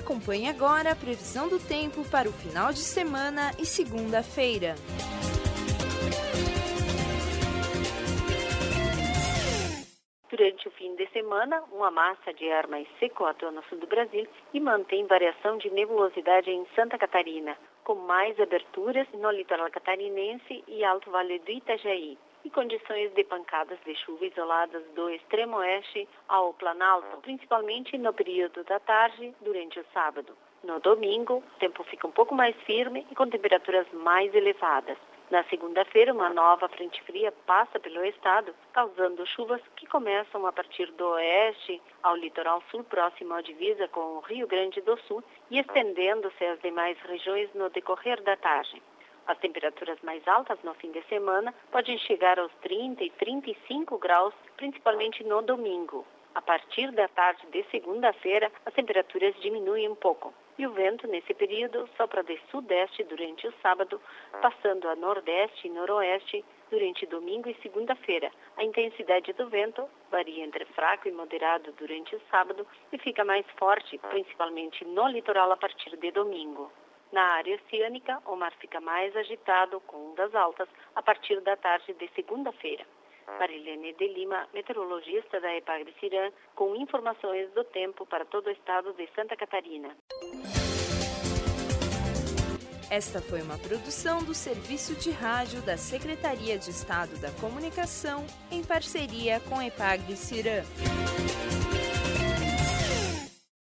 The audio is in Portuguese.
Acompanhe agora a previsão do tempo para o final de semana e segunda-feira. Durante o fim de semana, uma massa de ar mais seco atua no sul do Brasil e mantém variação de nebulosidade em Santa Catarina, com mais aberturas no litoral catarinense e Alto Vale do Itajaí, e condições de pancadas de chuva isoladas do extremo oeste ao Planalto, principalmente no período da tarde durante o sábado. No domingo, o tempo fica um pouco mais firme e com temperaturas mais elevadas. Na segunda-feira, uma nova frente fria passa pelo estado, causando chuvas que começam a partir do oeste ao litoral sul, próximo à divisa com o Rio Grande do Sul, e estendendo-se às demais regiões no decorrer da tarde. As temperaturas mais altas no fim de semana podem chegar aos 30 e 35 graus, principalmente no domingo. A partir da tarde de segunda-feira, as temperaturas diminuem um pouco. E o vento, nesse período, sopra de sudeste durante o sábado, passando a nordeste e noroeste durante domingo e segunda-feira. A intensidade do vento varia entre fraco e moderado durante o sábado e fica mais forte, principalmente no litoral, a partir de domingo. Na área oceânica, o mar fica mais agitado, com ondas altas, a partir da tarde de segunda-feira. Marilene de Lima, meteorologista da Epagre-Cirã, com informações do tempo para todo o estado de Santa Catarina. Esta foi uma produção do Serviço de Rádio da Secretaria de Estado da Comunicação, em parceria com Epagre-Cirã.